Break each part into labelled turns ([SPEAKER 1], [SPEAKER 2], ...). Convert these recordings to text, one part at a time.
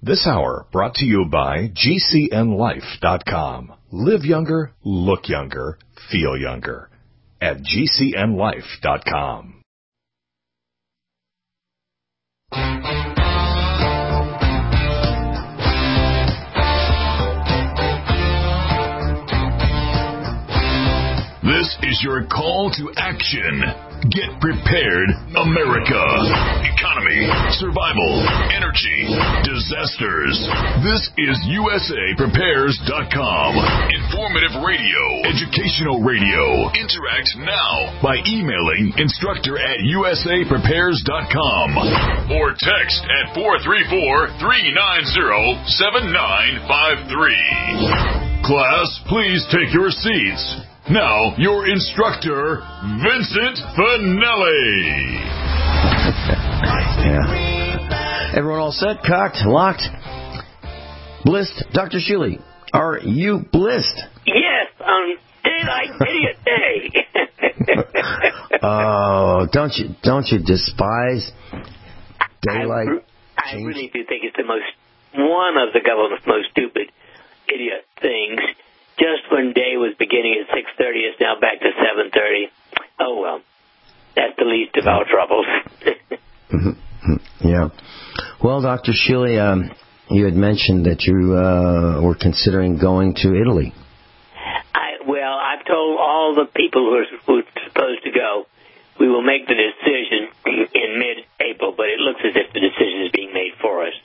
[SPEAKER 1] This hour brought to you by GCNLife.com. Live younger, look younger, feel younger at GCNLife.com. This is your call to action. Get prepared, America. Economy, survival, energy, disasters. This is USAPrepares.com. Informative radio, educational radio. Interact now by emailing instructor@USAPrepares.com or text at 434-390-7953. Class, please take your seats. Now, your instructor, Vincent Finelli.
[SPEAKER 2] Yeah. Everyone all set, cocked, locked, blissed? Dr. Shealy, are you blissed?
[SPEAKER 3] Yes, on Daylight Idiot Day.
[SPEAKER 2] Oh, don't you despise daylight?
[SPEAKER 3] I really do think it's one of the government's most stupid idiot things. Just when day was beginning at 6:30, it's now back to 7:30. Oh, well, that's the least of our troubles.
[SPEAKER 2] Yeah. Well, Dr. Shealy, you had mentioned that you were considering going to Italy.
[SPEAKER 3] I've told all the people who are supposed to go, we will make the decision in mid-April, but it looks as if the decision is being made for us.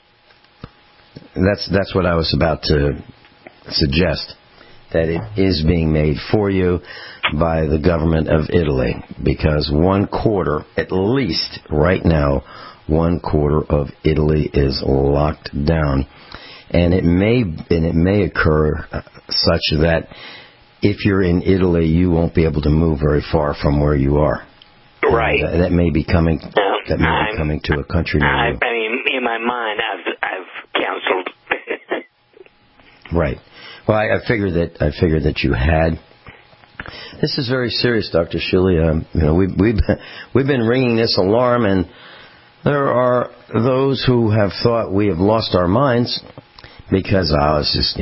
[SPEAKER 2] That's what I was about to suggest. That it is being made for you by the government of Italy, because one quarter, at least right now, one quarter of Italy is locked down, and it may occur such that if you're in Italy, you won't be able to move very far from where you are.
[SPEAKER 3] Right.
[SPEAKER 2] That may be coming. That may be coming to a country near you.
[SPEAKER 3] I mean, in my mind, I've counseled.
[SPEAKER 2] Right. Well, I figured that you had. This is very serious, Dr. Shealy. We've been ringing this alarm, and there are those who have thought we have lost our minds because it's just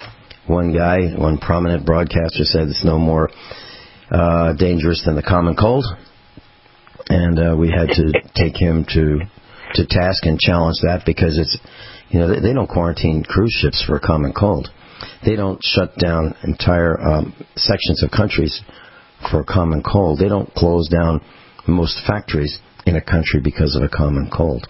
[SPEAKER 2] one prominent broadcaster said it's no more dangerous than the common cold, and we had to take him to task and challenge that because it's they don't quarantine cruise ships for a common cold. They don't shut down entire sections of countries for a common cold. They don't close down most factories in a country because of a common cold.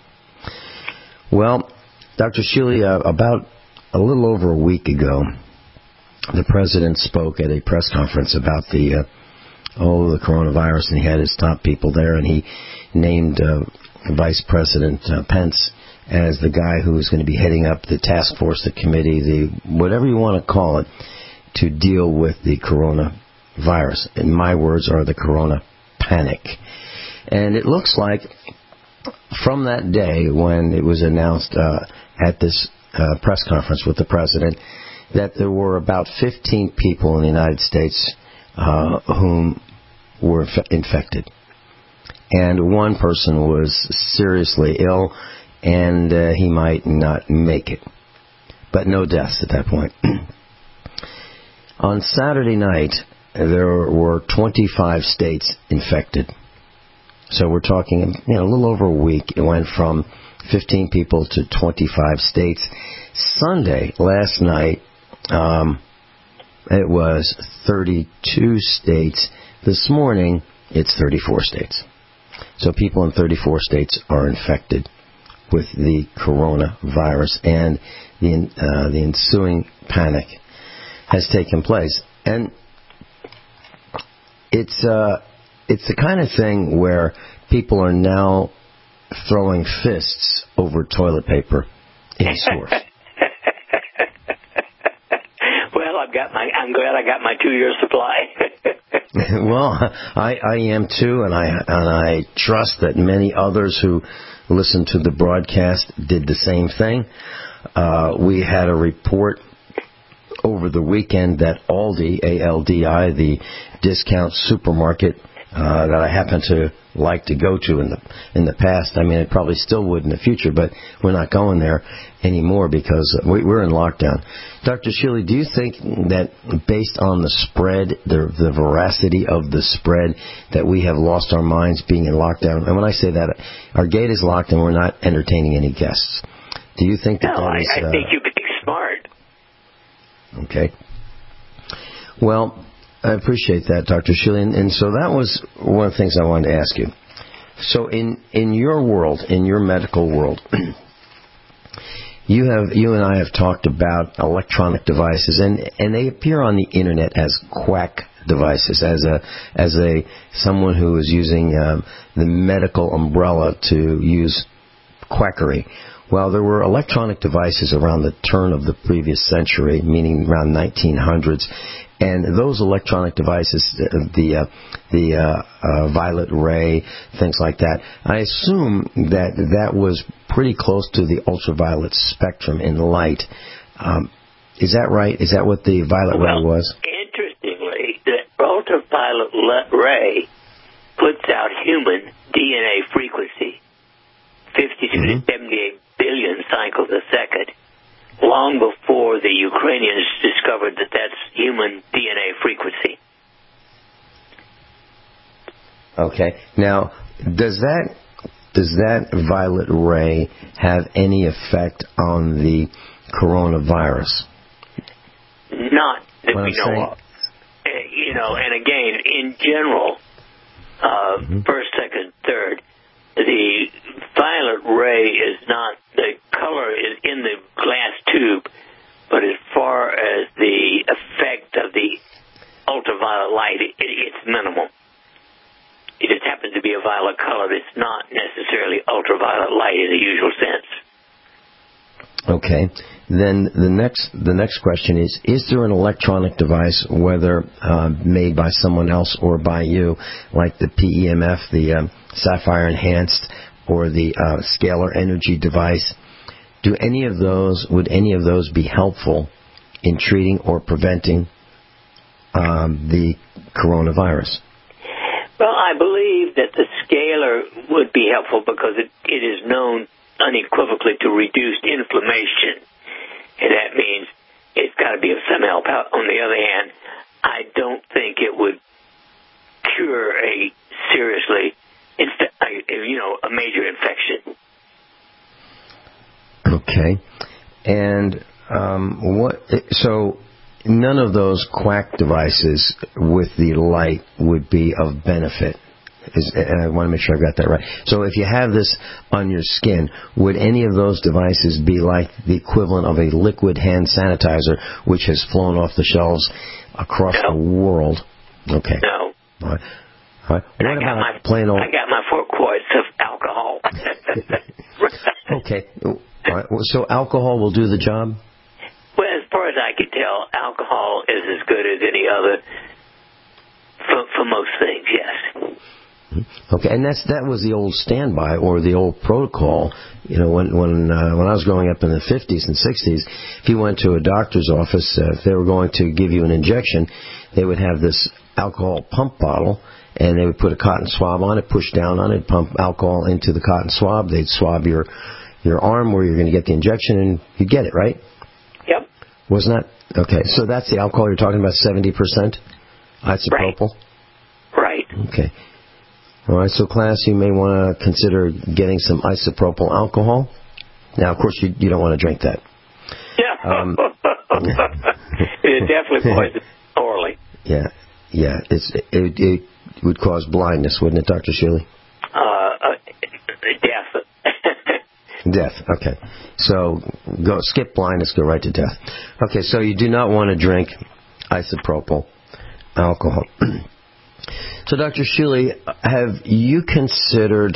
[SPEAKER 2] Well, Dr. Shealy, about a little over a week ago, the president spoke at a press conference about the coronavirus, and he had his top people there, and he named Vice President Pence as the guy who is going to be heading up the task force, the committee, the whatever you want to call it, to deal with the coronavirus. And my words are the corona panic. And it looks like from that day when it was announced at this press conference with the president that there were about 15 people in the United States whom were infected. And one person was seriously ill, and he might not make it. But no deaths at that point. On Saturday night, there were 25 states infected. So we're talking, a little over a week. It went from 15 people to 25 states. Sunday, last night, it was 32 states. This morning, it's 34 states. So people in 34 states are infected with the coronavirus, and the ensuing panic has taken place. And it's the kind of thing where people are now throwing fists over toilet paper in stores.
[SPEAKER 3] Well, I'm glad I got my 2-year supply.
[SPEAKER 2] Well, I am too, and I trust that many others who listened to the broadcast did the same thing. We had a report over the weekend that Aldi, A-L-D-I, the discount supermarket that I happen to like to go to in the past. I mean, I probably still would in the future, but we're not going there anymore because we're in lockdown. Dr. Shealy, do you think that based on the spread, the veracity of the spread, that we have lost our minds being in lockdown? And when I say that, our gate is locked and we're not entertaining any guests. Do you think that that is...
[SPEAKER 3] I think you're being smart.
[SPEAKER 2] Okay. Well, I appreciate that, Dr. Shealy. And so that was one of the things I wanted to ask you. So in your world, in your medical world, you and I have talked about electronic devices, and they appear on the internet as quack devices, as someone who is using the medical umbrella to use quackery. Well, there were electronic devices around the turn of the previous century, meaning around 1900s, and those electronic devices, the violet ray, things like that, I assume that was pretty close to the ultraviolet spectrum in light. Is that right? Is that what the violet ray was?
[SPEAKER 3] Interestingly, the ultraviolet ray puts out human DNA frequency, 52 to 78 billion cycles a second, long before the Ukrainians discovered that that's human DNA frequency.
[SPEAKER 2] Okay. Now, does that violet ray have any effect on the coronavirus?
[SPEAKER 3] Not that we know of. And again, in general, first, second, third, the violet ray is not, the color is in the glass tube, but as far as the effect of the ultraviolet light, it's minimal. It just happens to be a violet color. It's not necessarily ultraviolet light in the usual sense.
[SPEAKER 2] Okay. Then the next question is there an electronic device, whether made by someone else or by you, like the PEMF, the Sapphire Enhanced, or the Scalar Energy device? Would any of those be helpful in treating or preventing the coronavirus?
[SPEAKER 3] Well, I believe that the scalar would be helpful because it is known unequivocally to reduce inflammation. And that means it's got to be of some help. On the other hand, I don't think it would cure a major infection.
[SPEAKER 2] Okay. And so none of those quack devices with the light would be of benefit. And I want to make sure I've got that right. So if you have this on your skin, would any of those devices be like the equivalent of a liquid hand sanitizer, which has flown off the shelves across the world? Okay.
[SPEAKER 3] No.
[SPEAKER 2] All right. What about plain old...
[SPEAKER 3] I got my 4 quarts of alcohol.
[SPEAKER 2] Okay. All right. So alcohol will do the job?
[SPEAKER 3] Well, as far as I can tell, alcohol is as good as any other for most things, yes.
[SPEAKER 2] Okay, and that was the old standby or the old protocol. When I was growing up in the 50s and 60s, if you went to a doctor's office, if they were going to give you an injection, they would have this alcohol pump bottle, and they would put a cotton swab on it, push down on it, pump alcohol into the cotton swab. They'd swab your arm where you're going to get the injection, and you'd get it, right?
[SPEAKER 3] Yep.
[SPEAKER 2] Wasn't that? Okay, so that's the alcohol you're talking about, 70% isopropyl?
[SPEAKER 3] Right.
[SPEAKER 2] Okay. All right, so class, you may want to consider getting some isopropyl alcohol. Now, of course, you don't want to drink that.
[SPEAKER 3] Yeah. It definitely poisons orally.
[SPEAKER 2] Yeah. It would cause blindness, wouldn't it, Dr. Shealy?
[SPEAKER 3] Death.
[SPEAKER 2] Death, okay. So skip blindness, go right to death. Okay, so you do not want to drink isopropyl alcohol. So, Dr. Shealy, have you considered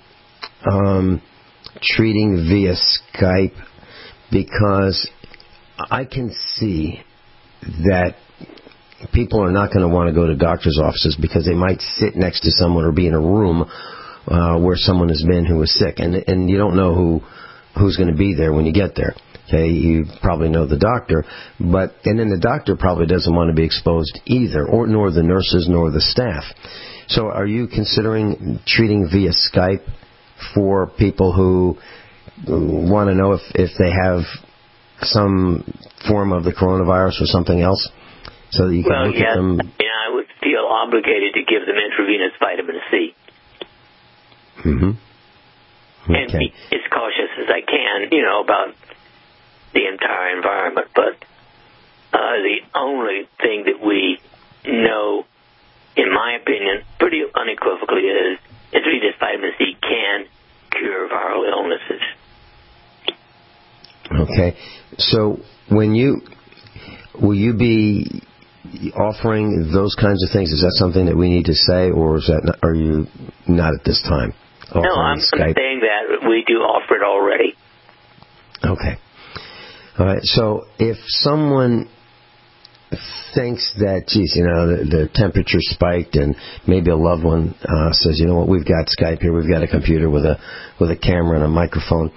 [SPEAKER 2] treating via Skype? Because I can see that people are not going to want to go to doctor's offices because they might sit next to someone or be in a room where someone has been who is sick, and you don't know who's going to be there when you get there. Okay, you probably know the doctor, and then the doctor probably doesn't want to be exposed either, nor the nurses nor the staff. So are you considering treating via Skype for people who want to know if they have some form of the coronavirus or something else? So that you can look at them?
[SPEAKER 3] Yeah, I would feel obligated to give them intravenous vitamin C.
[SPEAKER 2] Mm-hmm. Okay.
[SPEAKER 3] And be as cautious as I can, about the entire environment. But the only thing that we know, in my opinion, pretty unequivocally is intravenous vitamin C can cure viral illnesses.
[SPEAKER 2] Okay. So will you be offering those kinds of things? Is that something that we need to say, or are you not at this time?
[SPEAKER 3] No, I'm saying that we do offer it already.
[SPEAKER 2] Okay. All right. So if someone thinks that, geez, the temperature spiked, and maybe a loved one says, you know what, we've got Skype here, we've got a computer with a camera and a microphone,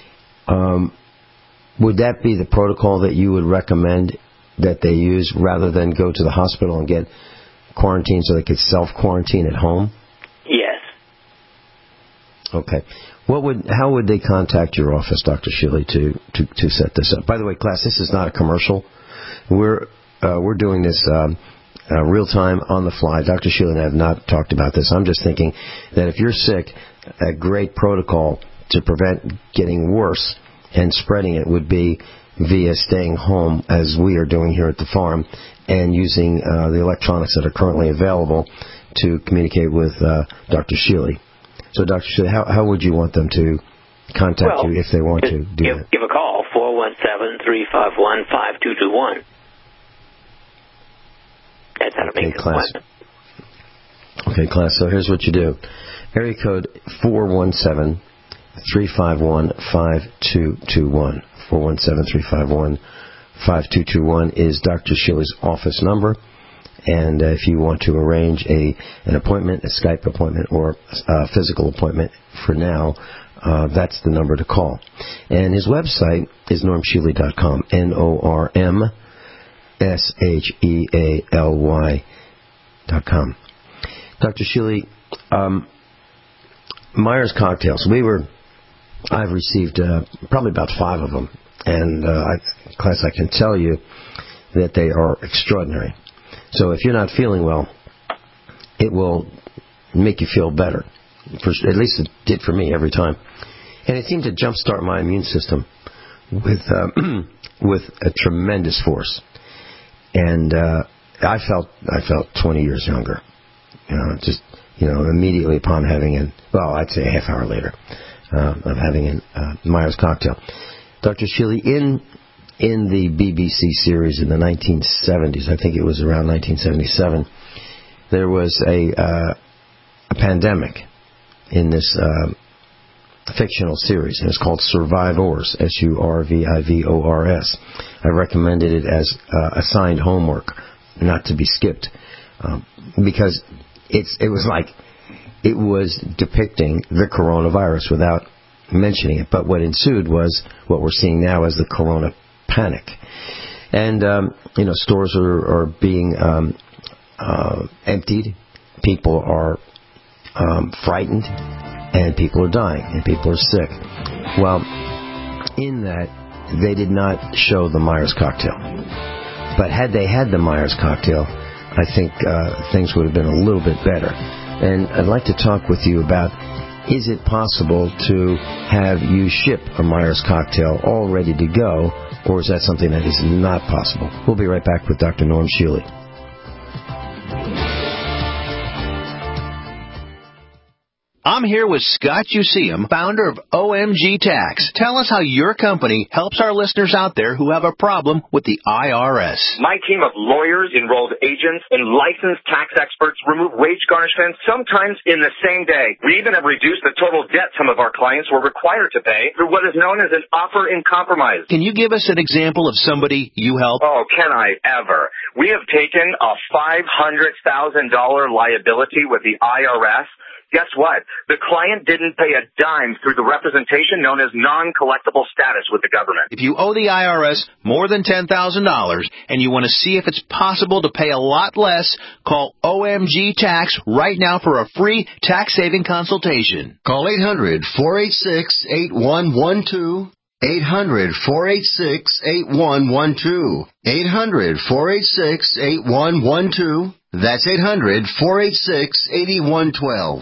[SPEAKER 2] would that be the protocol that you would recommend that they use rather than go to the hospital and get quarantined so they could self-quarantine at home?
[SPEAKER 3] Yes.
[SPEAKER 2] Okay. How would they contact your office, Dr. Shealy, to set this up? By the way, class, this is not a commercial. We're doing this real time on the fly. Dr. Shealy and I have not talked about this. I'm just thinking that if you're sick, a great protocol to prevent getting worse and spreading it would be via staying home, as we are doing here at the farm, and using the electronics that are currently available to communicate with Dr. Shealy. So, Dr. Shealy, how would you want them to contact you if they want to do that?
[SPEAKER 3] Give a call, 417-351-5221. That's how to make an appointment.
[SPEAKER 2] Okay, class, so here's what you do. Area code 417-351-5221. 417-351-5221 is Dr. Shealy's office number. And if you want to arrange an appointment, a Skype appointment, or a physical appointment for now, that's the number to call. And his website is normshealy.com, NORMSHEALY.com. Dr. Shealy, Myers cocktails. I've received probably about 5 of them, and class, I can tell you that they are extraordinary. So if you're not feeling well, it will make you feel better. At least it did for me every time. And it seemed to jumpstart my immune system with a tremendous force. And I felt 20 years younger. Immediately upon having I'd say a half hour later of having a Myers cocktail. Dr. Shealy, in the BBC series in the 1970s, I think it was around 1977, there was a pandemic in this fictional series, and it's called Survivors, Survivors. I recommended it as assigned homework, not to be skipped, because it was depicting the coronavirus without mentioning it. But what ensued was what we're seeing now as the corona panic. And, stores are being emptied. People are frightened. And people are dying. And people are sick. Well, in that, they did not show the Myers cocktail. But had they had the Myers cocktail, I think things would have been a little bit better. And I'd like to talk with you about, is it possible to have you ship a Myers cocktail all ready to go, or is that something that is not possible? We'll be right back with Dr. Norm Shealy.
[SPEAKER 4] I'm here with Scott Useum, founder of OMG Tax. Tell us how your company helps our listeners out there who have a problem with the IRS.
[SPEAKER 5] My team of lawyers, enrolled agents, and licensed tax experts remove wage garnishments sometimes in the same day. We even have reduced the total debt some of our clients were required to pay through what is known as an offer in compromise.
[SPEAKER 4] Can you give us an example of somebody you help?
[SPEAKER 5] Oh, can I ever? We have taken a $500,000 liability with the IRS Guess what? The client didn't pay a dime through the representation known as non-collectible status with the government.
[SPEAKER 4] If you owe the IRS more than $10,000 and you want to see if it's possible to pay a lot less, call OMG Tax right now for a free tax-saving consultation.
[SPEAKER 6] Call 800-486-8112. 800-486-8112. 800-486-8112. That's 800-486-8112.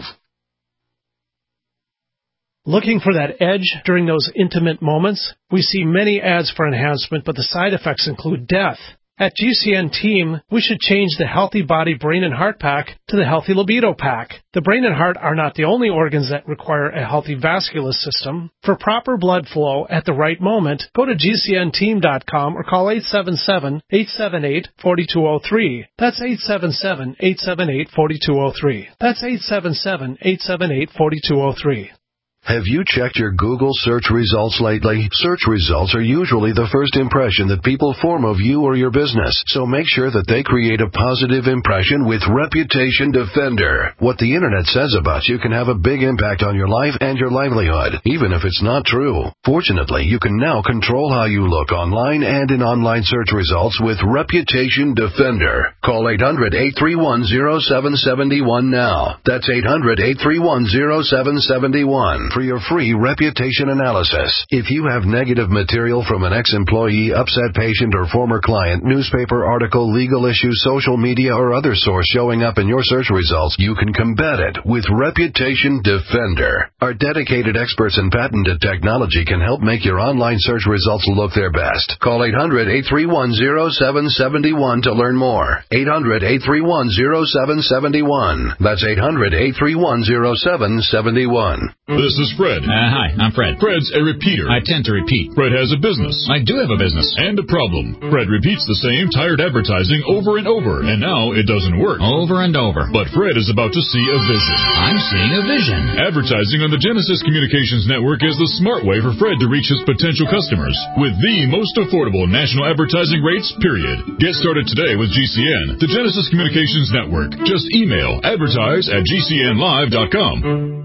[SPEAKER 7] Looking for that edge during those intimate moments? We see many ads for enhancement, but the side effects include death. At GCN Team, we should change the Healthy Body, Brain, and Heart Pack to the Healthy Libido Pack. The brain and heart are not the only organs that require a healthy vascular system. For proper blood flow at the right moment, go to GCNteam.com or call 877-878-4203. That's 877-878-4203. That's 877-878-4203.
[SPEAKER 8] Have you checked your Google search results lately? Search results are usually the first impression that people form of you or your business, so make sure that they create a positive impression with Reputation Defender. What the Internet says about you can have a big impact on your life and your livelihood, even if it's not true. Fortunately, you can now control how you look online and in online search results with Reputation Defender. Call 800-831-0771 now. That's 800-831-0771. For your free reputation analysis. If you have negative material from an ex-employee, upset patient, or former client, newspaper article, legal issue, social media, or other source showing up in your search results, you can combat it with Reputation Defender. Our dedicated experts in patented technology can help make your online search results look their best. Call 800-831-0771 to learn more. 800-831-0771. That's 800-831-0771.
[SPEAKER 1] This is Fred.
[SPEAKER 9] Hi, I'm Fred.
[SPEAKER 1] Fred's a repeater.
[SPEAKER 9] I tend to repeat.
[SPEAKER 1] Fred has a business.
[SPEAKER 9] I do have a business.
[SPEAKER 1] And a problem. Fred repeats the same tired advertising over and over, and now it doesn't work.
[SPEAKER 9] Over and over.
[SPEAKER 1] But Fred is about to see a vision.
[SPEAKER 9] I'm seeing a vision.
[SPEAKER 1] Advertising on the Genesis Communications Network is the smart way for Fred to reach his potential customers with the most affordable national advertising rates, period. Get started today with GCN, the Genesis Communications Network. Just email advertise@gcnlive.com.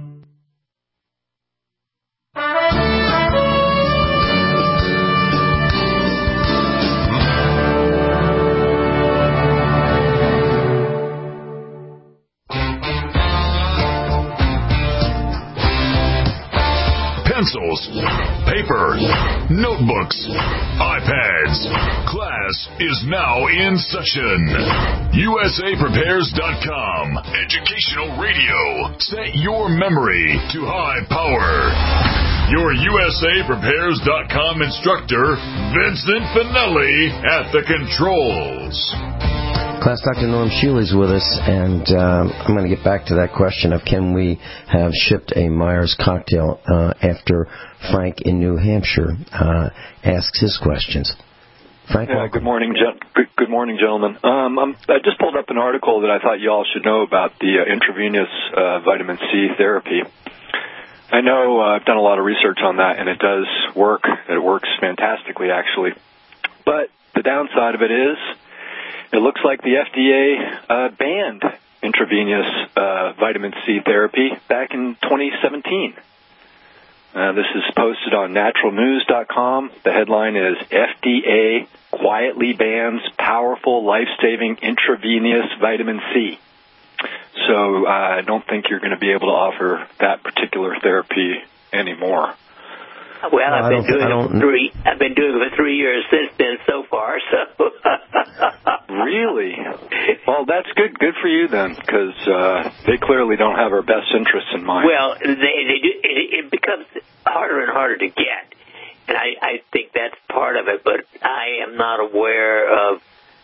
[SPEAKER 1] Pencils, paper, notebooks, iPads. Class is now in session. USAPrepares.com. Educational radio. Set your memory to high power. Your USAPrepares.com instructor, Vincent Finelli, at the controls.
[SPEAKER 2] Class, Dr. Norm Shealy is with us, and I'm going to get back to that question of can we have shipped a Myers cocktail after Frank in New Hampshire asks his questions. Frank,
[SPEAKER 10] yeah, good morning, gentlemen. I just pulled up an article that I thought you all should know about the intravenous vitamin C therapy. I know I've done a lot of research on that, and it does work. It works fantastically, actually. But the downside of it is, it looks like the FDA banned intravenous vitamin C therapy back in 2017. This is posted on naturalnews.com. The headline is, FDA quietly bans powerful life-saving intravenous vitamin C. So I don't think you're going to be able to offer that particular therapy anymore.
[SPEAKER 3] Well, I've been doing it for 3 years since then so far. So
[SPEAKER 10] really? Well, that's good. Good for you then, because they clearly don't have our best interests in mind.
[SPEAKER 3] Well, they do. It becomes harder and harder to get, and I think that's part of it. But I am not aware of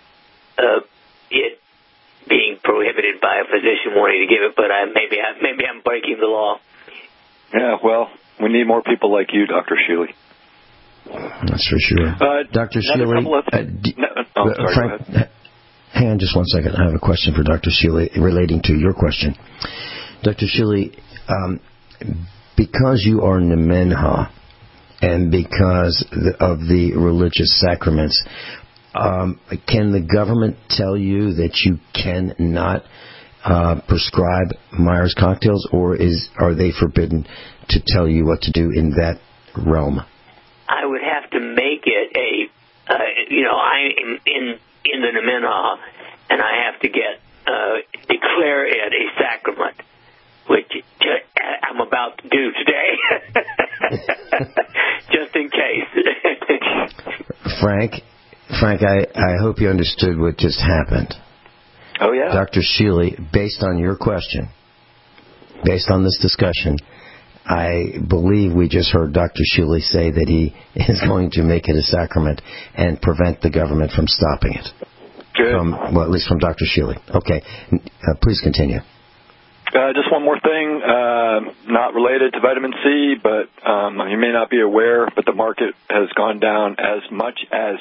[SPEAKER 3] it being prohibited by a physician wanting to give it. But maybe I'm breaking the law.
[SPEAKER 10] Yeah. Well. We need more people like you, Dr. Shealy.
[SPEAKER 2] That's for sure. Dr. Shealy, Frank, hang on just one second. I have a question for Dr. Shealy relating to your question. Dr. Shealy, because you are Nemenha and because of the religious sacraments, can the government tell you that you cannot prescribe Myers cocktails, or are they forbidden to tell you what to do in that realm?
[SPEAKER 3] I would have to make it I am in the Nemenah, and I have to declare it a sacrament, which I'm about to do today, just in case.
[SPEAKER 2] Frank, I hope you understood what just happened.
[SPEAKER 10] Oh, yeah.
[SPEAKER 2] Dr. Shealy, based on your question, based on this discussion, I believe we just heard Dr. Shealy say that he is going to make it a sacrament and prevent the government from stopping it.
[SPEAKER 10] Good.
[SPEAKER 2] At least from Dr. Shealy. Okay. Please continue.
[SPEAKER 10] Just one more thing, not related to vitamin C, but you may not be aware, but the market has gone down as much as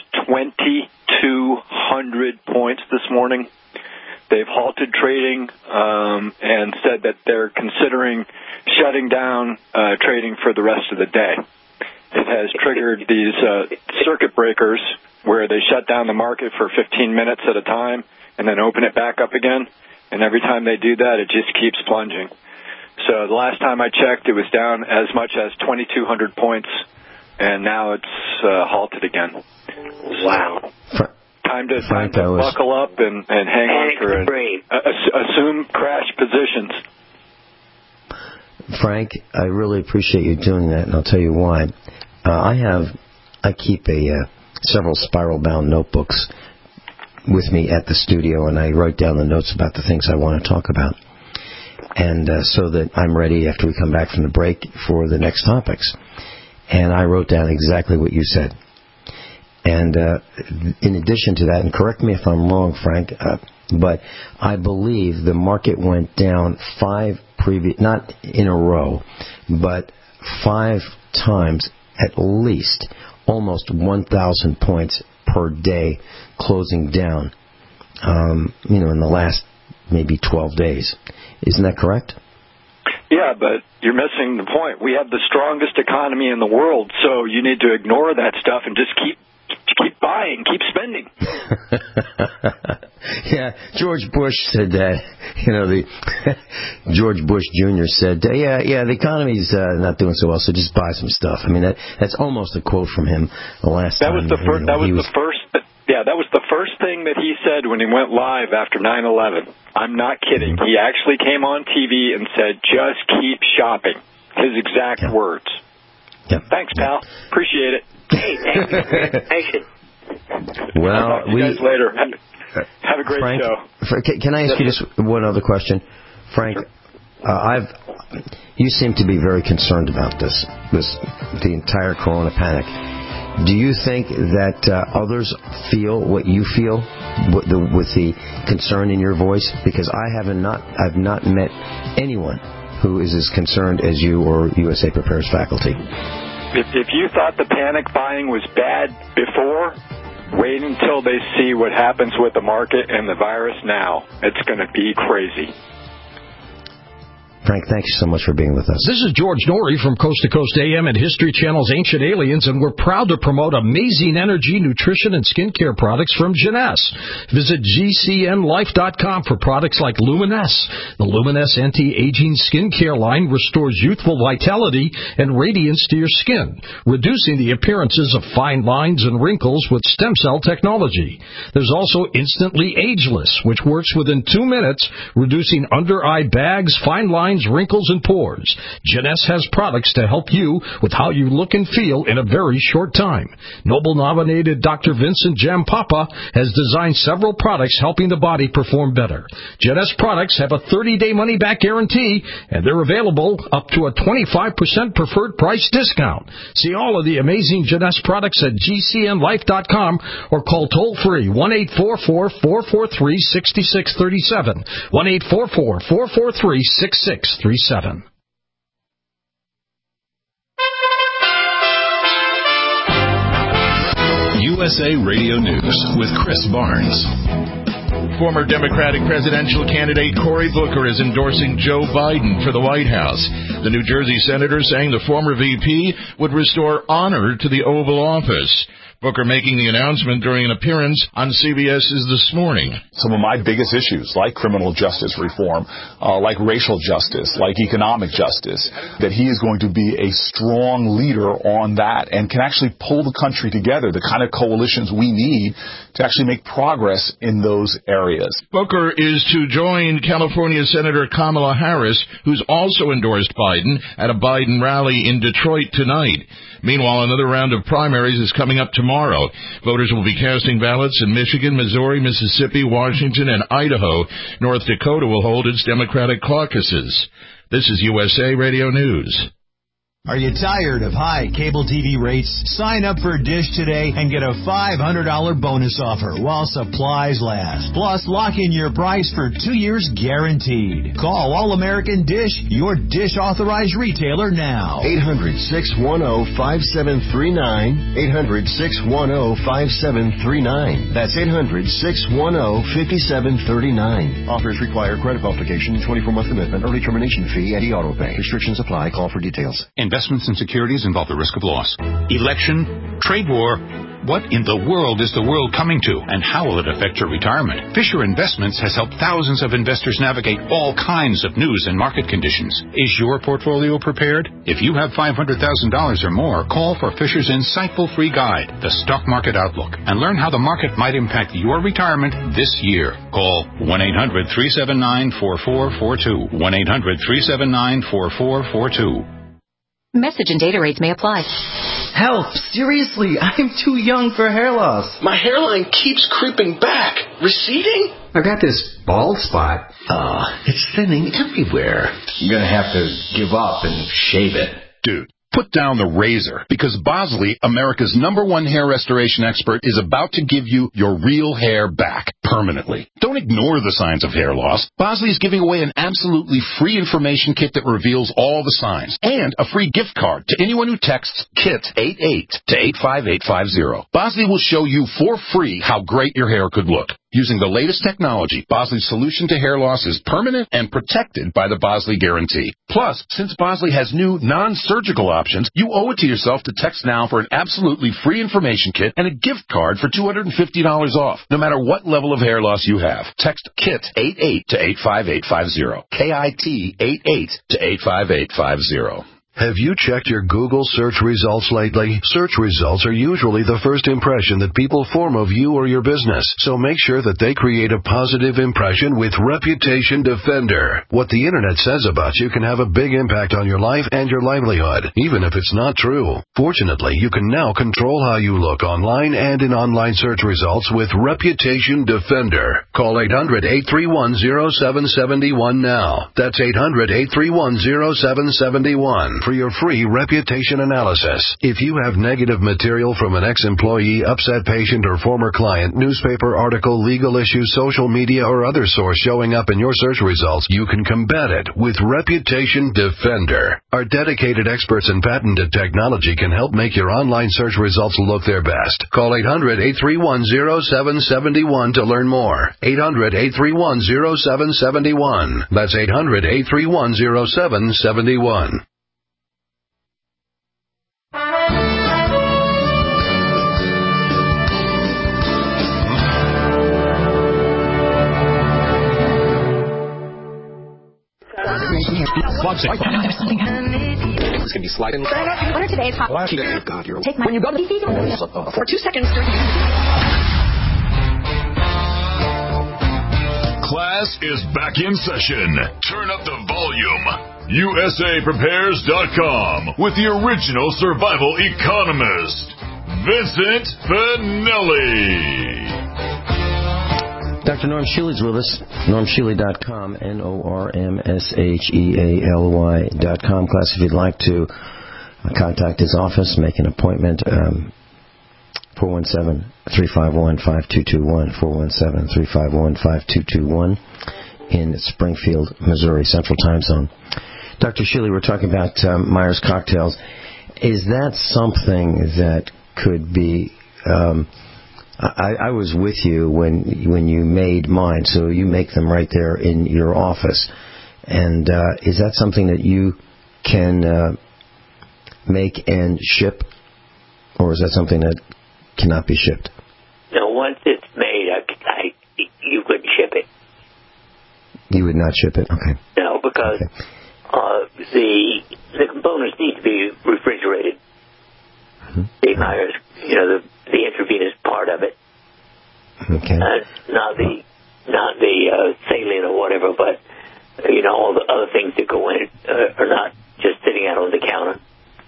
[SPEAKER 10] 2,200 points this morning. They've halted trading and said that they're considering shutting down trading for the rest of the day. It has triggered these circuit breakers where they shut down the market for 15 minutes at a time and then open it back up again. And every time they do that, it just keeps plunging. So the last time I checked, it was down as much as 2,200 points, and now it's halted again.
[SPEAKER 3] Wow.
[SPEAKER 10] Time to buckle up and hang on for assume crash positions.
[SPEAKER 2] Frank, I really appreciate you doing that, and I'll tell you why. I keep several spiral-bound notebooks with me at the studio, and I write down the notes about the things I want to talk about, and so that I'm ready after we come back from the break for the next topics. And I wrote down exactly what you said. And in addition to that, and correct me if I'm wrong, Frank, but I believe the market went down not in a row, but 5 times at least, almost 1,000 points per day closing down, in the last maybe 12 days. Isn't that correct?
[SPEAKER 10] Yeah, but you're missing the point. We have the strongest economy in the world, so you need to ignore that stuff and just keep buying, keep spending.
[SPEAKER 2] Yeah, George Bush said that. George Bush Jr. said, the economy's not doing so well, so just buy some stuff. I mean, that's almost a quote from him the last time.
[SPEAKER 10] That was the first thing that he said when he went live after 9/11. I'm not kidding. He actually came on TV and said, just keep shopping. His exact words.
[SPEAKER 2] Yep.
[SPEAKER 10] Thanks, pal. Appreciate it.
[SPEAKER 3] Hey, thank you for your information.
[SPEAKER 2] Well,
[SPEAKER 10] I'll talk to you guys later. Have a great
[SPEAKER 2] Frank,
[SPEAKER 10] show.
[SPEAKER 2] Can I ask you just one other question? Frank, you seem to be very concerned about the entire corona panic. Do you think that others feel what you feel with the concern in your voice? Because I've not met anyone who is as concerned as you or USA Prepares faculty.
[SPEAKER 10] If you thought the panic buying was bad before, wait until they see what happens with the market and the virus now. It's going to be crazy.
[SPEAKER 2] Frank, thank you so much for being with us.
[SPEAKER 11] This is George Norrie from Coast to Coast AM and History Channel's Ancient Aliens, and we're proud to promote amazing energy, nutrition, and skincare products from Jeunesse. Visit GCNlife.com for products like Luminesse. The Luminesse anti-aging skincare line restores youthful vitality and radiance to your skin, reducing the appearances of fine lines and wrinkles with stem cell technology. There's also Instantly Ageless, which works within 2 minutes, reducing under-eye bags, fine lines, wrinkles, and pores. Jeunesse has products to help you with how you look and feel in a very short time. Nobel-nominated Dr. Vincent Jampapa has designed several products helping the body perform better. Jeunesse products have a 30-day money-back guarantee, and they're available up to a 25% preferred price discount. See all of the amazing Jeunesse products at GCNlife.com or call toll-free 1-844-443-6637, 1-844-443-6637.
[SPEAKER 1] USA Radio News with Chris Barnes. Former Democratic presidential candidate Cory Booker is endorsing Joe Biden for the White House. The New Jersey senator saying the former VP would restore honor to the Oval Office.
[SPEAKER 12] Booker making the announcement during an appearance on CBS's This Morning.
[SPEAKER 13] Some of my biggest issues, like criminal justice reform, like racial justice, like economic justice, that he is going to be a strong leader on that and can actually pull the country together, the kind of coalitions we need to actually make progress in those areas.
[SPEAKER 12] Booker is to join California Senator Kamala Harris, who's also endorsed Biden, at a Biden rally in Detroit tonight. Meanwhile, another round of primaries is coming up tomorrow. Voters will be casting ballots in Michigan, Missouri, Mississippi, Washington, and Idaho. North Dakota will hold its Democratic caucuses. This is USA Radio News.
[SPEAKER 14] Are you tired of high cable TV rates? Sign up for Dish today and get a $500 bonus offer while supplies last. Plus, lock in your price for 2 years guaranteed. Call All-American Dish, your Dish authorized retailer now.
[SPEAKER 6] 800-610-5739. 800-610-5739. That's 800-610-5739. Offers require credit qualification, 24-month commitment, early termination fee, and e-auto pay. Restrictions apply. Call for details.
[SPEAKER 15] Investments in securities involve the risk of loss. Election, trade war. What in the world is the world coming to, and how will it affect your retirement? Fisher Investments has helped thousands of investors navigate all kinds of news and market conditions. Is your portfolio prepared? If you have $500,000 or more, call for Fisher's insightful free guide, The Stock Market Outlook, and learn how the market might impact your retirement this year. Call 1-800-379-4442. 1-800-379-4442.
[SPEAKER 16] Message and data rates may apply.
[SPEAKER 17] Help! Seriously, I'm too young for hair loss.
[SPEAKER 18] My hairline keeps creeping back. Receding?
[SPEAKER 17] I got this bald spot. It's thinning everywhere. I'm gonna have to give up and shave it.
[SPEAKER 19] Dude, put down the razor, because Bosley, America's #1 hair restoration expert, is about to give you your real hair back permanently. Don't ignore the signs of hair loss. Bosley is giving away an absolutely free information kit that reveals all the signs, and a free gift card to anyone who texts KIT88 to 85850. Bosley will show you for free how great your hair could look. Using the latest technology, Bosley's solution to hair loss is permanent and protected by the Bosley Guarantee. Plus, since Bosley has new non-surgical options, you owe it to yourself to text now for an absolutely free information kit and a gift card for $250 off, no matter what level of hair loss you have. Text KIT88 to 85850. KIT88 to 85850.
[SPEAKER 8] Have you checked your Google search results lately? Search results are usually the first impression that people form of you or your business, so make sure that they create a positive impression with Reputation Defender. What the internet says about you can have a big impact on your life and your livelihood, even if it's not true. Fortunately, you can now control how you look online and in online search results with Reputation Defender. Call 800-831-0771 now. That's 800-831-0771. For your free reputation analysis. If you have negative material from an ex-employee, upset patient, or former client, newspaper article, legal issue, social media, or other source showing up in your search results, you can combat it with Reputation Defender. Our dedicated experts in patented technology can help make your online search results look their best. Call 800-831-0771 to learn more. 800-831-0771. That's 800-831-0771.
[SPEAKER 20] It's going to be sliding.
[SPEAKER 21] Order today's hot.
[SPEAKER 20] God, you're...
[SPEAKER 21] Take my... When you go to the for 2 seconds.
[SPEAKER 1] Class is back in session. Turn up the volume. USAPrepares.com with the original survival economist, Vincent Finelli.
[SPEAKER 2] Dr. Norm Shealy's with us. NormShealy.com, NormShealy.com. Class, if you'd like to contact his office, make an appointment, 417-351-5221, 417-351-5221 in Springfield, Missouri, Central Time Zone. Dr. Shealy, we're talking about Myers cocktails. Is that something that could be... I was with you when you made mine, so you make them right there in your office. And is that something that you can make and ship, or is that something that cannot be shipped.
[SPEAKER 3] No, once it's made, you couldn't ship it.
[SPEAKER 2] You would not ship it? Okay.
[SPEAKER 3] No, because the components need to be refrigerated.
[SPEAKER 2] Mm-hmm.
[SPEAKER 3] The Myers, the intravenous part of it.
[SPEAKER 2] Okay.
[SPEAKER 3] Not the saline or whatever, but all the other things that go in it are not just sitting out on the counter.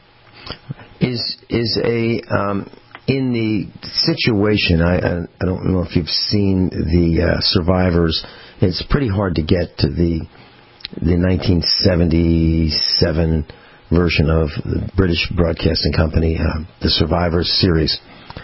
[SPEAKER 2] In the situation, I don't know if you've seen the survivors. It's pretty hard to get to the 1977 version of the British Broadcasting Company, the Survivors series.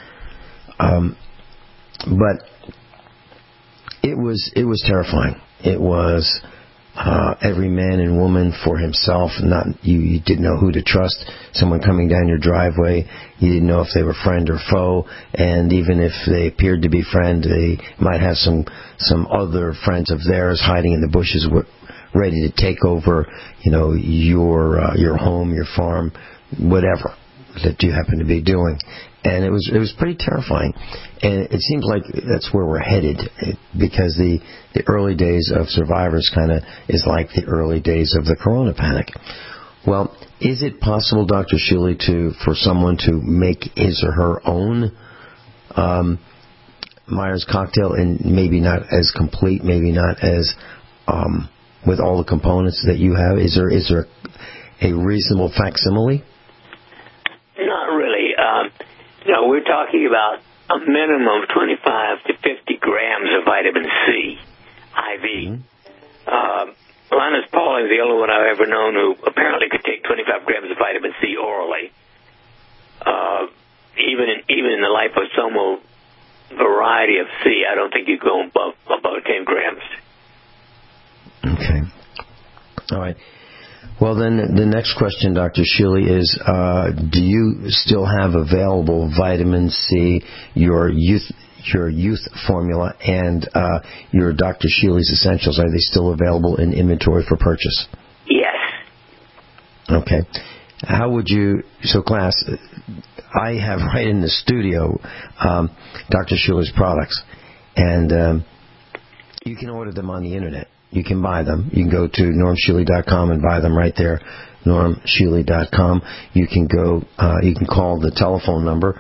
[SPEAKER 2] But it was terrifying. It was every man and woman for himself. You didn't know who to trust. Someone coming down your driveway, you didn't know if they were friend or foe. And even if they appeared to be friend, they might have some other friends of theirs hiding in the bushes, ready to take over, your home, your farm, whatever that you happen to be doing. And it was pretty terrifying. And it seems like that's where we're headed, because the early days of survivors kind of is like the early days of the corona panic. Well, is it possible, Dr. Shealy, for someone to make his or her own Myers cocktail, and maybe not as complete, maybe not as with all the components that you have? Is there a reasonable facsimile?
[SPEAKER 3] Not really. We're talking about a minimum of 25 to 50 grams of vitamin C IV. Linus Pauling is the only one I've ever known who apparently could take 25 grams of vitamin C orally. Even in the liposomal variety of C, I don't think you go above 10 grams.
[SPEAKER 2] Okay. All right. Well, then the next question, Dr. Shealy, is do you still have available vitamin C, your youth formula, and your Dr. Shealy's Essentials? Are they still available in inventory for purchase?
[SPEAKER 3] Yes.
[SPEAKER 2] Okay. How would you... So, class, I have right in the studio Dr. Shealy's products, and you can order them on the Internet. You can buy them. You can go to normshealy.com and buy them right there, normshealy.com. You can go. You can call the telephone number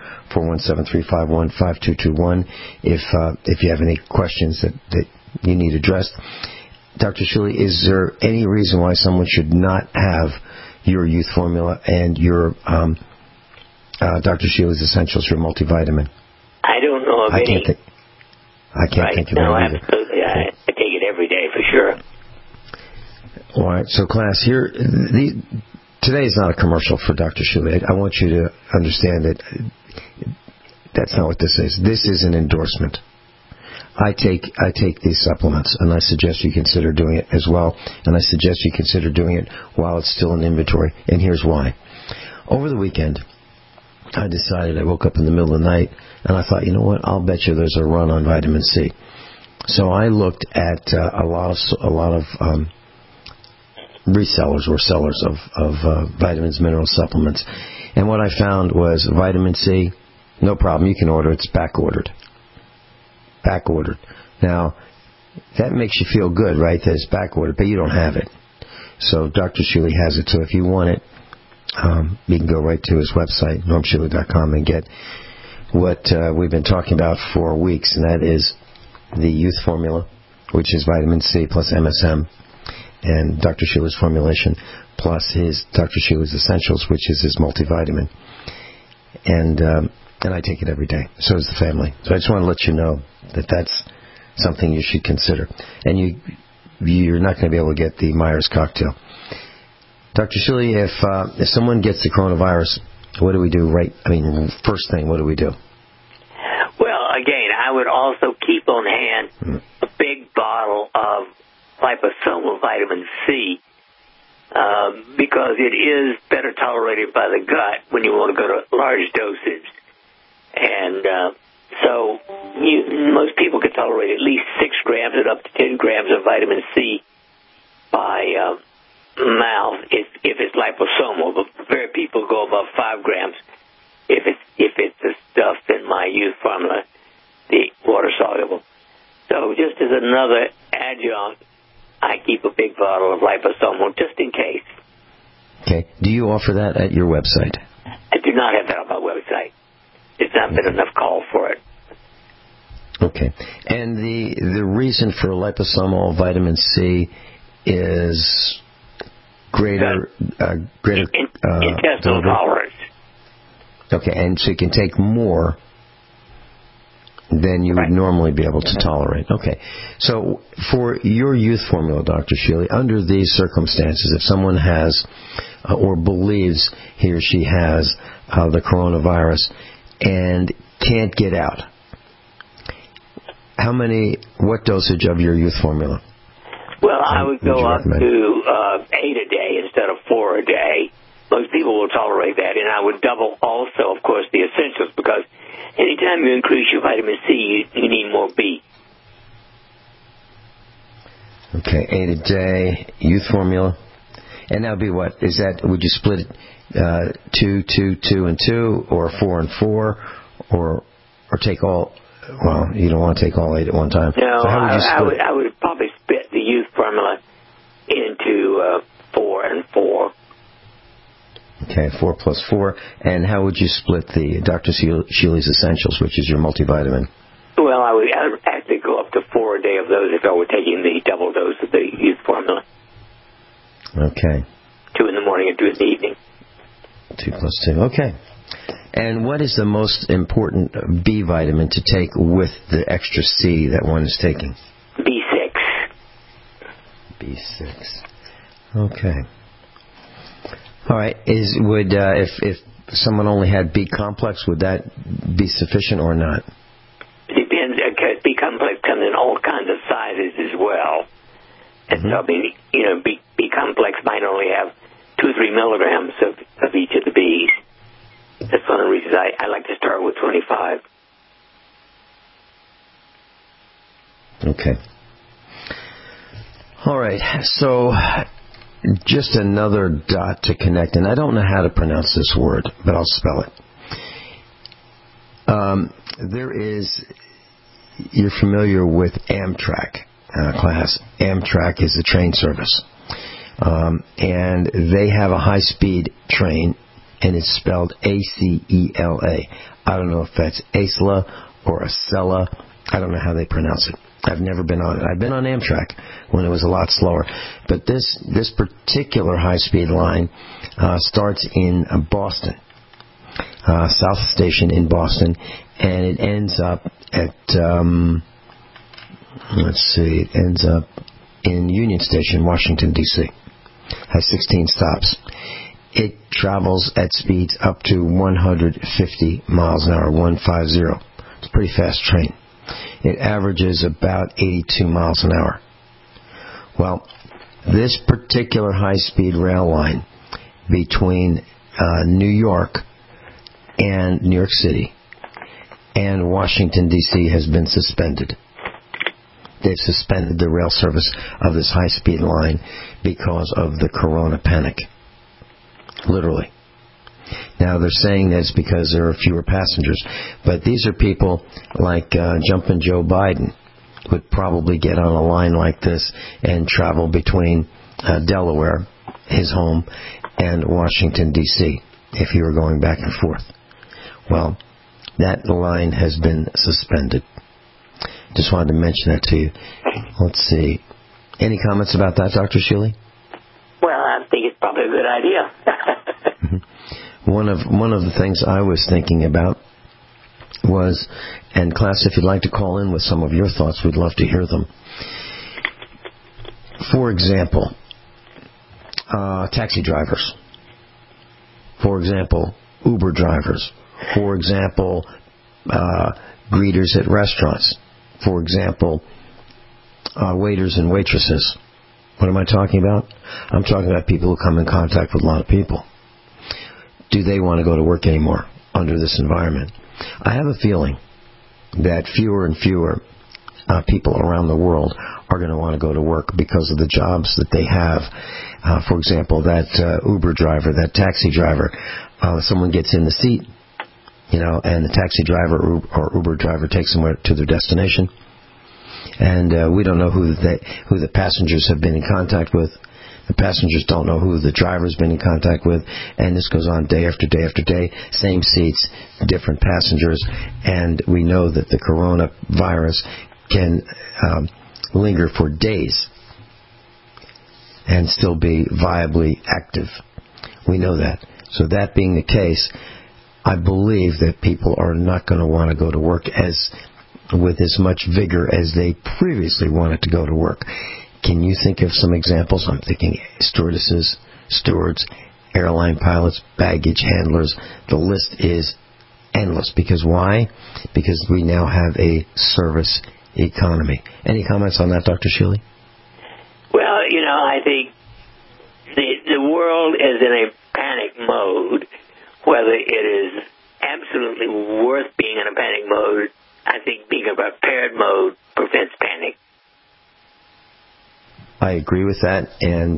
[SPEAKER 2] 417-351-5221 if you have any questions that you need addressed. Dr. Shealy, is there any reason why someone should not have your youth formula and your Dr. Shealy's Essentials, your multivitamin?
[SPEAKER 3] I don't know of any.
[SPEAKER 2] I can't think of any either.
[SPEAKER 3] Absolutely. I take it every day for sure.
[SPEAKER 2] All right. So, class, here, today is not a commercial for Dr. Shealy. I want you to understand that that's not what this is. This is an endorsement. I take these supplements, and I suggest you consider doing it as well. And I suggest you consider doing it while it's still in inventory. And here's why. Over the weekend, I decided, I woke up in the middle of the night, and I thought, you know what, I'll bet you there's a run on vitamin C. So I looked at a lot of resellers or sellers of vitamins, mineral supplements. And what I found was vitamin C, no problem, you can order it. It's back-ordered. Back-ordered. Now, that makes you feel good, right, that it's back-ordered, but you don't have it. So Dr. Shealy has it. So if you want it, you can go right to his website, normshealy.com, and get what we've been talking about for weeks, and that is the youth formula, which is vitamin C plus MSM, and Dr. Shealy's formulation, plus his Dr. Shealy's Essentials, which is his multivitamin. And I take it every day. So does the family. So I just want to let you know that that's something you should consider. And you're not going to be able to get the Myers cocktail. Dr. Shealy, if someone gets the coronavirus, what do we do first thing, what do we do?
[SPEAKER 3] Well, again, I would also keep on hand a big bottle of liposomal vitamin C because it is better tolerated by the gut when you want to go to large doses. And so most people can tolerate at least 6 grams and up to 10 grams of vitamin C by mouth if it's liposomal, but very people go above 5 grams if it's if it's the stuff in my youth formula, the water-soluble. So just as another adjunct, I keep a big bottle of liposomal just in case.
[SPEAKER 2] Okay. Do you offer that at your website?
[SPEAKER 3] I do not have that on my website. There's not been enough call for it.
[SPEAKER 2] Okay. And the reason for liposomal vitamin C is greater
[SPEAKER 3] intestinal tolerance.
[SPEAKER 2] Okay, and so you can take more than you would normally be able to tolerate. Okay. So for your youth formula, Dr. Shealy, under these circumstances, if someone has or believes he or she has the coronavirus and can't get out, what dosage of your youth formula?
[SPEAKER 3] Well, I would go up to 8 a day instead of 4 a day. Most people will tolerate that, and I would double also, of course, the essentials, because anytime you increase your vitamin C, you need more B.
[SPEAKER 2] Okay, 8 a day, youth formula. And that would be what? Would you split it 2, 2, 2, and 2, or 4 and 4, or take all? Well, you don't want to take all 8 at one time.
[SPEAKER 3] No,
[SPEAKER 2] so how would you split
[SPEAKER 3] I would probably split the youth formula into 4 and 4.
[SPEAKER 2] Okay, 4 plus 4. And how would you split the Dr. Shealy's Essentials, which is your multivitamin?
[SPEAKER 3] Well, I would actually go up to 4 a day of those if I were taking the double dose of the youth formula.
[SPEAKER 2] Okay.
[SPEAKER 3] 2 in the morning and 2 in the evening.
[SPEAKER 2] 2 plus 2. Okay. And what is the most important B vitamin to take with the extra C that one is taking?
[SPEAKER 3] B6.
[SPEAKER 2] B6. Okay. All right. If someone only had B complex, would that be sufficient or not?
[SPEAKER 3] It depends. B complex comes in all kinds of sizes as well. And so, B complex might only have 2 or 3 milligrams of each of the Bs. That's one of the reasons I like to start with 25.
[SPEAKER 2] Okay. All right. So, just another dot to connect, and I don't know how to pronounce this word, but I'll spell it. You're familiar with Amtrak class. Amtrak is the train service. And they have a high-speed train, and it's spelled A-C-E-L-A. I don't know if that's Acela or Acela. I don't know how they pronounce it. I've never been on it. I've been on Amtrak when it was a lot slower. But this particular high-speed line starts in Boston, South Station in Boston, and it ends up at, it ends up in Union Station, Washington, D.C. Has 16 stops. It travels at speeds up to 150 miles an hour, 150. It's a pretty fast train. It averages about 82 miles an hour. Well, this particular high-speed rail line between New York and New York City and Washington, D.C. has been suspended. They've suspended the rail service of this high-speed line because of the corona panic. Literally. Now, they're saying that it's because there are fewer passengers. But these are people like Jumpin' Joe Biden would probably get on a line like this and travel between Delaware, his home, and Washington, D.C., if he were going back and forth. Well, that line has been suspended. Just wanted to mention that to you. Let's see. Any comments about that, Dr. Shealy?
[SPEAKER 3] Well, I think it's probably a good idea.
[SPEAKER 2] One of the things I was thinking about was, and class, if you'd like to call in with some of your thoughts, we'd love to hear them. For example, taxi drivers. For example, Uber drivers. For example, greeters at restaurants. For example, waiters and waitresses. What am I talking about? I'm talking about people who come in contact with a lot of people. Do they want to go to work anymore under this environment? I have a feeling that fewer and fewer people around the world are going to want to go to work because of the jobs that they have. For example, that Uber driver, that taxi driver, someone gets in the seat, and the taxi driver or Uber driver takes them to their destination. And we don't know who the passengers have been in contact with. The passengers don't know who the driver's been in contact with. And this goes on day after day after day. Same seats, different passengers. And we know that the coronavirus can linger for days and still be viably active. We know that. So that being the case, I believe that people are not going to want to go to work with as much vigor as they previously wanted to go to work. Can you think of some examples? I'm thinking stewardesses, stewards, airline pilots, baggage handlers. The list is endless. Because why? Because we now have a service economy. Any comments on that, Dr. Shealy?
[SPEAKER 3] Well, I think the world is in a panic mode. Whether it is absolutely worth being in a panic mode, I think being in a prepared mode prevents panic.
[SPEAKER 2] I agree with that. And,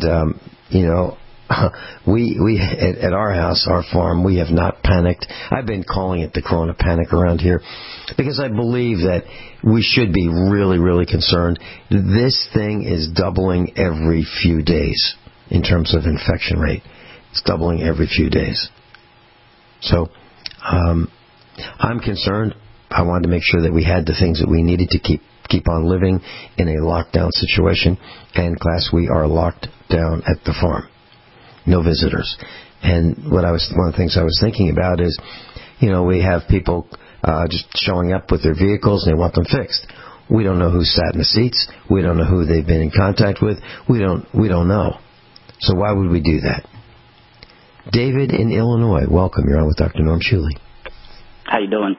[SPEAKER 2] we at our house, our farm, we have not panicked. I've been calling it the corona panic around here because I believe that we should be really, really concerned. This thing is doubling every few days in terms of infection rate. It's doubling every few days. So I'm concerned. I wanted to make sure that we had the things that we needed to keep on living in a lockdown situation. And class, we are locked down at the farm. No visitors. And one of the things I was thinking about is, we have people just showing up with their vehicles and they want them fixed. We don't know who sat in the seats. We don't know who they've been in contact with. We don't know. So why would we do that? David in Illinois, welcome. You're on with Dr. Norm Shealy.
[SPEAKER 5] How you doing?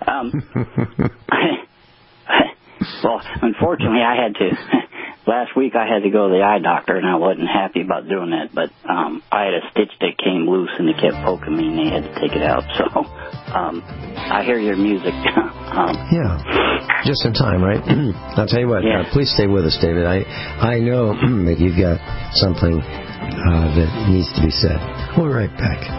[SPEAKER 5] Well, unfortunately, last week I had to go to the eye doctor, and I wasn't happy about doing that, but I had a stitch that came loose, and it kept poking me, and they had to take it out. So I hear your music.
[SPEAKER 2] Yeah, just in time, right? I'll tell you what, please stay with us, David. I know that you've got something that needs to be said. We'll be right back.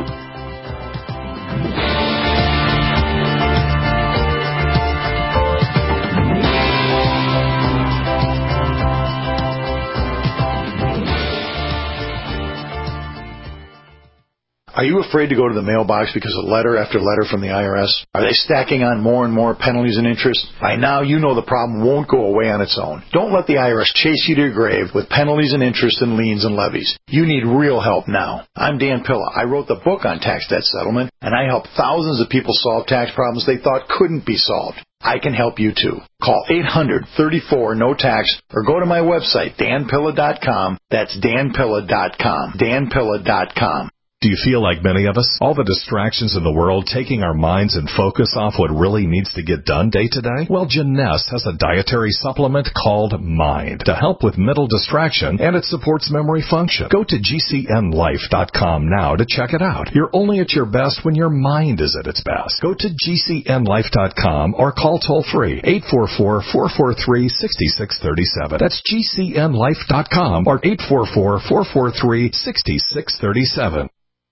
[SPEAKER 22] Are you afraid to go to the mailbox because of letter after letter from the IRS? Are they stacking on more and more penalties and interest? By now, you know the problem won't go away on its own. Don't let the IRS chase you to your grave with penalties and interest and liens and levies. You need real help now. I'm Dan Pilla. I wrote the book on tax debt settlement, and I help thousands of people solve tax problems they thought couldn't be solved. I can help you too. Call 800-34-NO-TAX or go to my website, danpilla.com. That's danpilla.com. danpilla.com.
[SPEAKER 23] Do you feel like many of us? All the distractions in the world taking our minds and focus off what really needs to get done day to day? Well, Jeunesse has a dietary supplement called Mind to help with mental distraction, and it supports memory function. Go to GCNlife.com now to check it out. You're only at your best when your mind is at its best. Go to GCNlife.com or call toll-free 844-443-6637. That's GCNlife.com or 844-443-6637.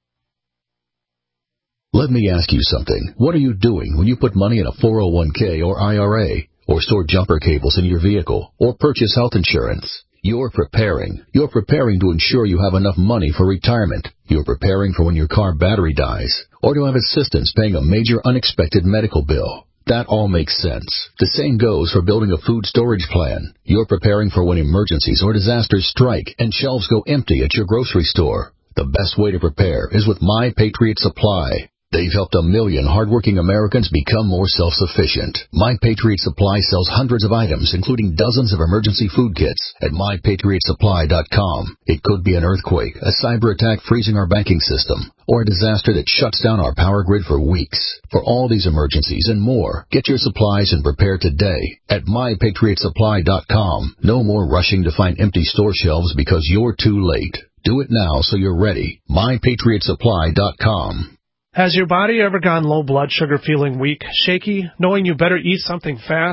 [SPEAKER 24] Let me ask you something. What are you doing when you put money in a 401k or IRA, or store jumper cables in your vehicle, or purchase health insurance? You're preparing. You're preparing to ensure you have enough money for retirement. You're preparing for when your car battery dies, or to have assistance paying a major unexpected medical bill. That all makes sense. The same goes for building a food storage plan. You're preparing for when emergencies or disasters strike and shelves go empty at your grocery store. The best way to prepare is with My Patriot Supply. They've helped 1 million hardworking Americans become more self-sufficient. My Patriot Supply sells hundreds of items, including dozens of emergency food kits, at MyPatriotSupply.com. It could be an earthquake, a cyber attack freezing our banking system, or a disaster that shuts down our power grid for weeks. For all these emergencies and more, get your supplies and prepare today at MyPatriotSupply.com. No more rushing to find empty store shelves because you're too late. Do it now so you're ready. MyPatriotSupply.com.
[SPEAKER 7] Has your body ever gone low blood sugar, feeling weak, shaky, knowing you better eat something fast?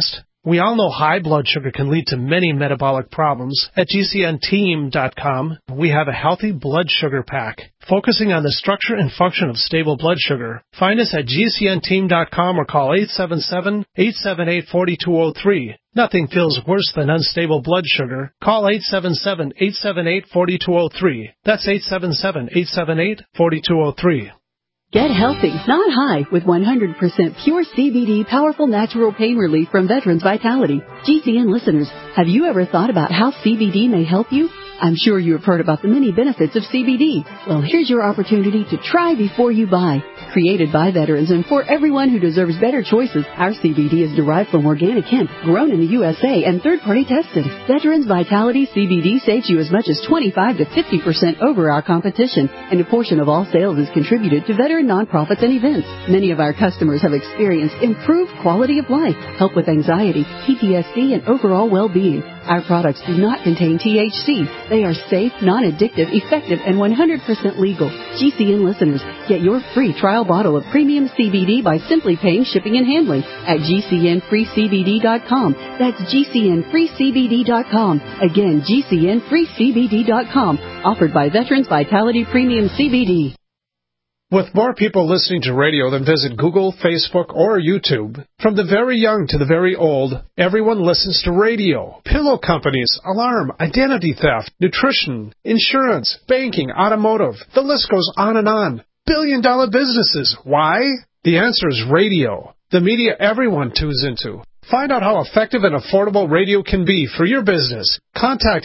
[SPEAKER 7] We all know high blood sugar can lead to many metabolic problems. At GCNteam.com, we have a healthy blood sugar pack, focusing on the structure and function of stable blood sugar. Find us at GCNteam.com or call 877-878-4203. Nothing feels worse than unstable blood sugar. Call 877-878-4203. That's 877-878-4203.
[SPEAKER 4] Get healthy, not high, with 100% pure CBD powerful natural pain relief from Veterans Vitality. GCN listeners, have you ever thought about how CBD may help you? I'm sure you have heard about the many benefits of CBD. Well, here's your opportunity to try before you buy. Created by veterans and for everyone who deserves better choices, our CBD is derived from organic hemp, grown in the USA and third-party tested. Veterans Vitality CBD saves you as much as 25 to 50% over our competition, and a portion of all sales is contributed to veteran nonprofits and events. Many of our customers have experienced improved quality of life, help with anxiety, PTSD, and overall well-being. Our products do not contain THC. They are safe, non-addictive, effective, and 100% legal. GCN listeners, get your free trial bottle of premium CBD by simply paying shipping and handling at GCNFreeCBD.com. That's GCNFreeCBD.com. Again, GCNFreeCBD.com. Offered by Veterans Vitality Premium CBD.
[SPEAKER 7] With more people listening to radio than visit Google, Facebook, or YouTube, from the very young to the very old, everyone listens to radio. Pillow companies, alarm, identity theft, nutrition, insurance, banking, automotive. The list goes on and on. Billion-dollar businesses. Why? The answer is radio. The media everyone tunes into. Find out how effective and affordable radio can be for your business. Contact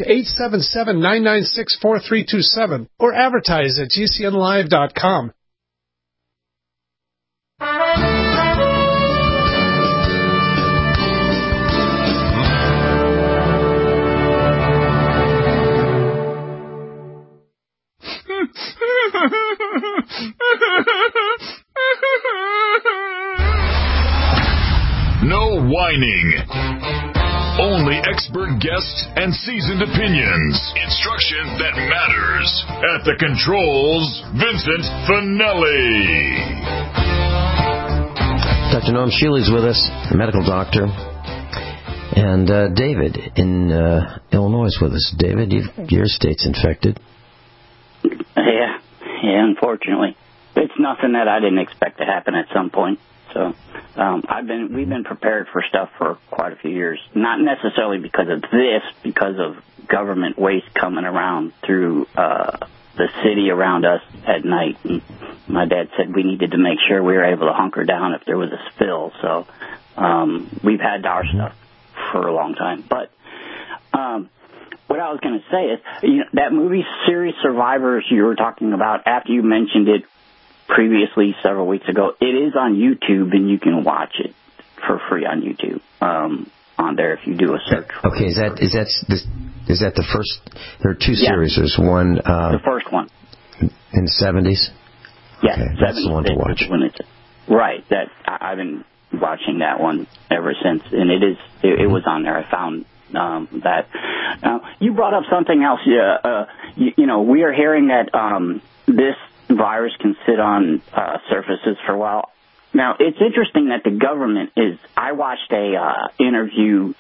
[SPEAKER 7] 877-996-4327 or advertise at GCNlive.com.
[SPEAKER 1] No whining. Only expert guests and seasoned opinions. Instruction that matters. At the controls, Vincent Finelli.
[SPEAKER 2] Dr. Norm Shealy's with us, a medical doctor. And David in Illinois is with us. David, your state's infected.
[SPEAKER 5] Yeah, unfortunately. It's nothing that I didn't expect to happen at some point. So we've been prepared for stuff for quite a few years. Not necessarily because of this, because of government waste coming around through the city around us at night. And my dad said we needed to make sure we were able to hunker down if there was a spill. So we've had our stuff for a long time. But what I was going to say is, that movie Series Survivors you were talking about, after you mentioned it previously several weeks ago, it is on YouTube, and you can watch it for free on YouTube. On there, if you do a search.
[SPEAKER 2] Okay, is that the first? There are two series. There's one.
[SPEAKER 5] The first one.
[SPEAKER 2] In the 70s.
[SPEAKER 5] Yeah,
[SPEAKER 2] okay, that's the one to watch.
[SPEAKER 5] Right. That I've been watching that one ever since, and it was on there. I found that. You brought up something else. We are hearing that this virus can sit on surfaces for a while. Now, it's interesting that the government is. I watched a interview.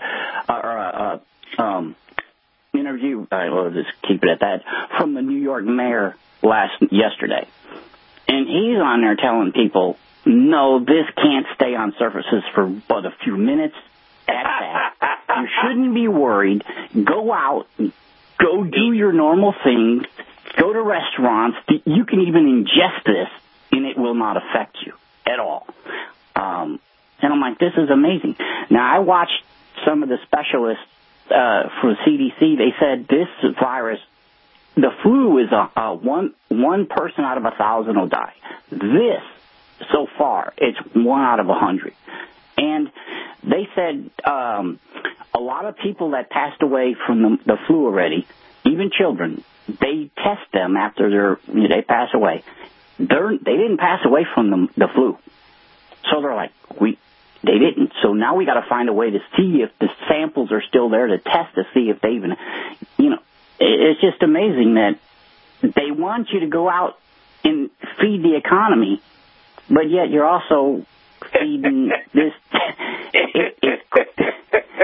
[SPEAKER 5] We'll just keep it at that. From the New York mayor yesterday, and he's on there telling people, no, this can't stay on surfaces for but a few minutes. At that, you shouldn't be worried. Go out, go do your normal things. Go to restaurants. You can even ingest this, and it will not affect you at all. And I'm like, this is amazing. Now, I watched some of the specialists for CDC. They said this virus, the flu is one person out of 1,000 will die. This, so far, it's 1 out of 100. And they said a lot of people that passed away from the flu already, even children, they test them after they pass away. They didn't pass away from the flu. So they're like, they didn't. So now we got to find a way to see if the samples are still there to test to see if they even, it's just amazing that they want you to go out and feed the economy, but yet you're also feeding this.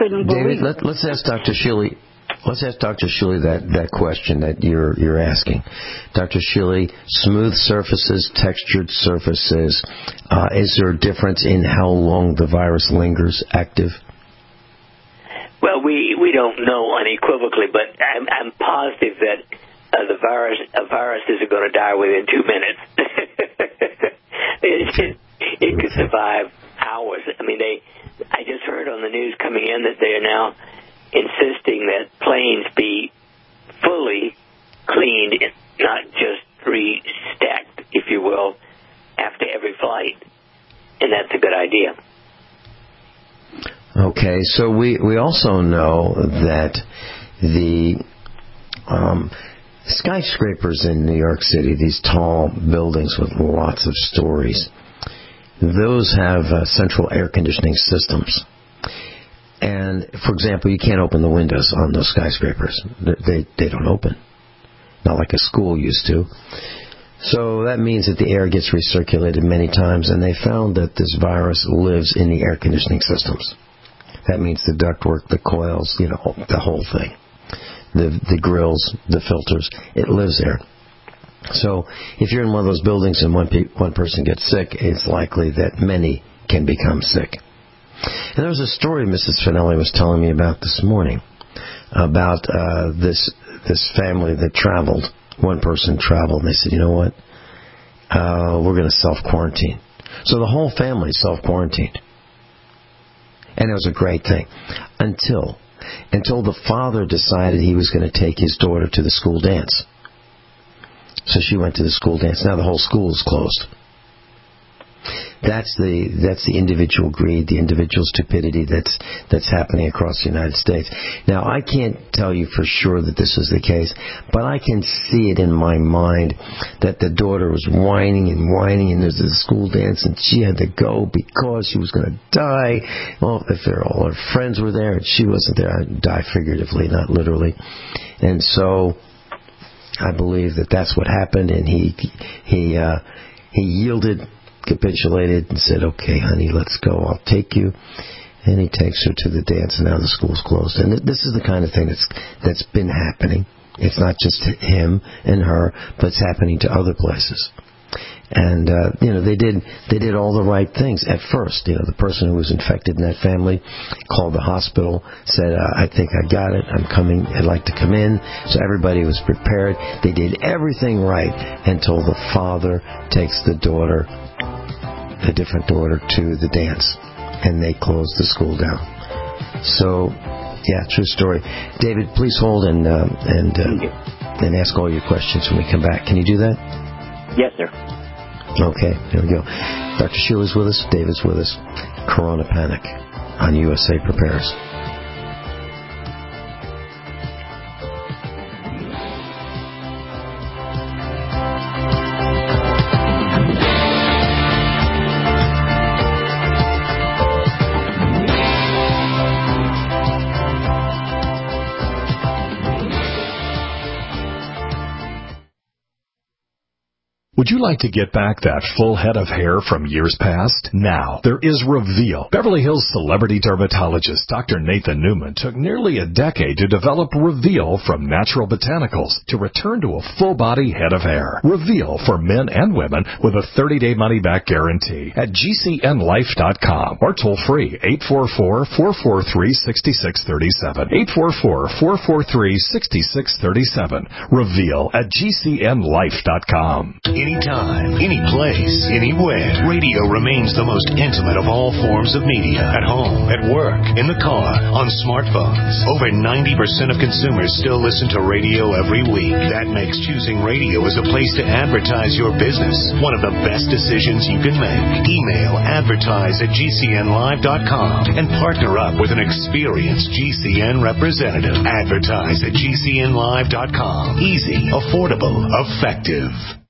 [SPEAKER 5] couldn't believe
[SPEAKER 2] David,
[SPEAKER 5] it.
[SPEAKER 2] let's ask Dr. Shilley. Let's ask Dr. Shilley that question that you're asking. Dr. Shilley, smooth surfaces, textured surfaces, is there a difference in how long the virus lingers active?
[SPEAKER 3] Well, we don't know unequivocally, but I'm positive that a virus isn't going to die within 2 minutes. It could survive hours. I mean, I just heard on the news coming in that they are now insisting that planes be fully cleaned, not just re-stacked, if you will, after every flight. And that's a good idea.
[SPEAKER 2] Okay, so we also know that the skyscrapers in New York City, these tall buildings with lots of stories, those have central air conditioning systems. And, for example, you can't open the windows on those skyscrapers. They don't open. Not like a school used to. So that means that the air gets recirculated many times, and they found that this virus lives in the air conditioning systems. That means the ductwork, the coils, the whole thing. The grills, the filters, it lives there. So if you're in one of those buildings and one person gets sick, it's likely that many can become sick. And there was a story Mrs. Finelli was telling me about this morning about this family that traveled. One person traveled, and they said, you know what? We're going to self-quarantine. So the whole family self-quarantined. And it was a great thing. Until the father decided he was going to take his daughter to the school dance. So she went to the school dance. Now the whole school is closed. That's the individual greed, the individual stupidity that's happening across the United States. Now, I can't tell you for sure that this is the case, but I can see it in my mind that the daughter was whining, and there's a school dance, and she had to go because she was going to die. Well, if all her friends were there and she wasn't there, I'd die figuratively, not literally. And so I believe that that's what happened, and he yielded, capitulated, and said, okay, honey, let's go. I'll take you. And he takes her to the dance, and now the school's closed. And this is the kind of thing that's been happening. It's not just him and her, but it's happening to other places. And, they did all the right things at first. The person who was infected in that family called the hospital, said, I think I got it. I'm coming. I'd like to come in. So everybody was prepared. They did everything right until the father takes the different daughter to the dance, and they closed the school down. So, yeah, true story. David, please hold and ask all your questions when we come back. Can you do that?
[SPEAKER 5] Yes, sir.
[SPEAKER 2] Okay, here we go. Dr. Sheila's with us. David's with us. Corona Panic on USA Prepares.
[SPEAKER 23] Would you like to get back that full head of hair from years past? Now, there is Reveal. Beverly Hills celebrity dermatologist Dr. Nathan Newman took nearly a decade to develop Reveal from natural botanicals to return to a full-body head of hair. Reveal for men and women with a 30-day money-back guarantee at GCNlife.com or toll-free 844-443-6637. 844-443-6637. Reveal at GCNlife.com.
[SPEAKER 14] Anytime, any place, anywhere. Radio remains the most intimate of all forms of media. At home, at work, in the car, on smartphones. Over 90% of consumers still listen to radio every week. That makes choosing radio as a place to advertise your business one of the best decisions you can make. Email advertise@GCNlive.com and partner up with an experienced GCN representative. Advertise at GCNlive.com. Easy, affordable, effective.